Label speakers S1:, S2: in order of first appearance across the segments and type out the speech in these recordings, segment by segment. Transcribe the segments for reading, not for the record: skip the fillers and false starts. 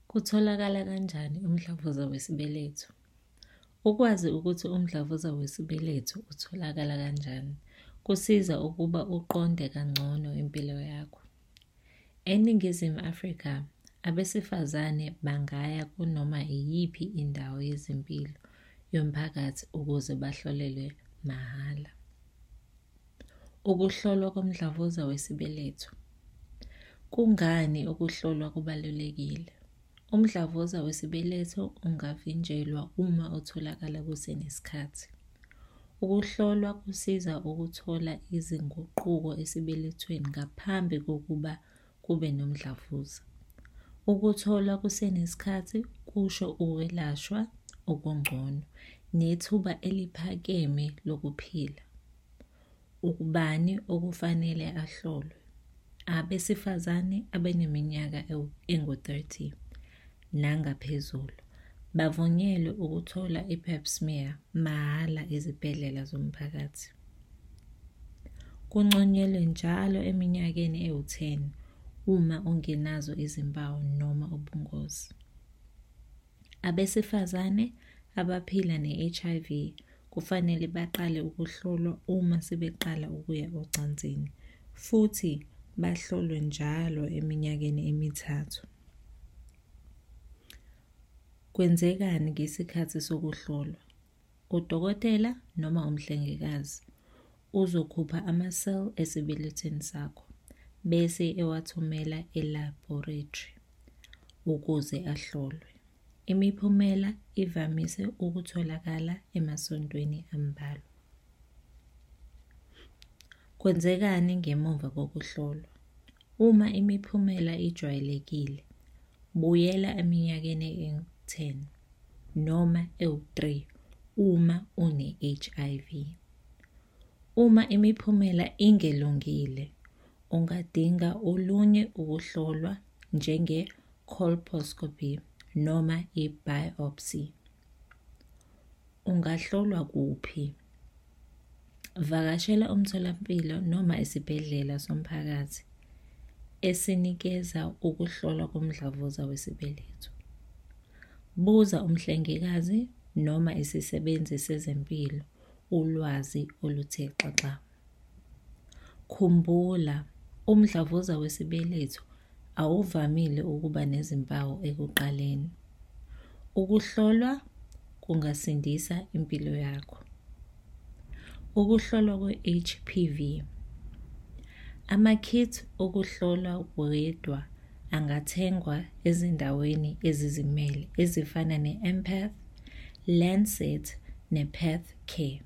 S1: Kutholakala kanjani umdlavuza wesibeletho? Ukwazi ukuthi umdlavuza wesibeletho utholakala kanjani kusiza ukuba uqonde kangcono impilo yakho. ENingizimu Afrika, abesifazane bangaya kunoma iyiphi indawo yezempilo yomphakathi ukuze bahlolelwe mahhala. Ukuhlolwa komdlavuza wesibeletho. Kungani ukuhlolwa kubalulekile? Umdlavuza wesibeletho ungavinjelwa uma utholakala kusenesikhathi. Ukuhlolwa kusiza ukuthola izinguquko esibelethweni ngaphambi kokuba kube nomdlavuza. Ukuthola kusenesikhathi kusho ukwelashwa okungcono nethuba eliphakeme lokuphila. Ubani okufanele ahlolwe? Abesifazane abaneminyaka engu-30 nangaphezulu bavunyelwe ukuthola i-pap smear mahhala ezibhedlela zomphakathi. Kunconyelwe njalo eminyakeni ewu-10 uma ungenazo izimpawu noma ubungozi. Abesifazane abaphila ne-HIV kufanele baqale ukuhlolwa uma sebeqala ukuya ocansini futhi bahlolwe njalo eminyakeni emithathu. Kwenzekani ngesikhathi sokuhlolwa? Udokotela noma umhlengikazi uzokhupha ama-cell esibelethweni sakho bese ewathumela e-laboratory ukuze ahlolwe. Imiphumela ivamise ukutholakala emasontweni ambalwa. Kwenzekani ngemuva kokuhlolwa? Uma imiphumela ijwayelekile, buyela eminyakeni ewu-10 noma ewu-3 uma une-HIV. Uma imiphumela ingelungile, ungadinga olunye ukuhlolwa njenge-colposcopy noma i-biopsy. Ungahlolwa kuphi? Vakashela umtholampilo noma isibhedlela somphakathi esinikeza ukuhlolwa komdlavuza wesibeletho. Buza umhlengikazi noma isisebenzi sezempilo ulwazi oluthe xaxa. Khumbula, umdlavuza wesibeletho awuvamile ukuba nezimpawu ekuqaleni. Ukuhlolwa kungasindisa impilo yakho. Ukuhlolwa kwe-HPV. Ama-kit okuhlolwa wedwa angathengwa ezindaweni ezizimele ezifana ne-Empath, Lancet ne-PathCare.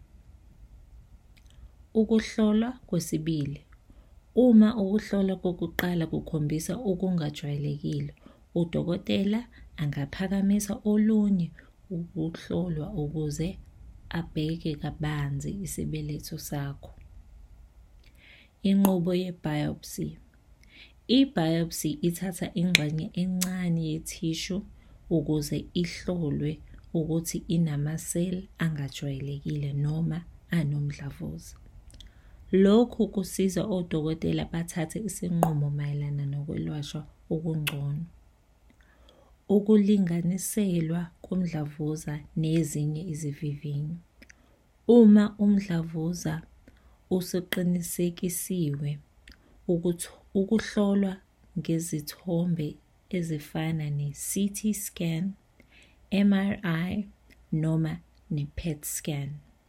S1: Ukuhlolwa kwesibili. Uma ukuhlolwa kokuqala kukhombisa okungajwayelekile, udokotela angaphakamisa olunye ukuhlolwa ukuze abheke kabanzi isibeletho sakho. Inqubo ye-biopsy. I-biopsy ithatha ingxenye encane yethishu ukuze ihlolwe ukuthi inama-cell angajwayelekile noma anomdlavuza. Lokhu kusiza odokotela bathathe isinqumo mayelana nokwelashwa okungcono. Ukulinganiselwa komdlavuza nezinye izivivinyo. Uma umdlavuza usuqinisekisiwe, ukuhlolwa ngezithombe ezifana ne-CT scan, MRI noma ne-PET scan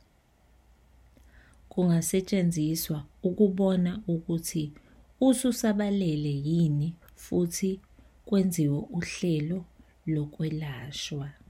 S1: kungasetshenziswa ukubona ukuthi ususabalele yini futhi kwenziwe uhlelo lokwelashwa.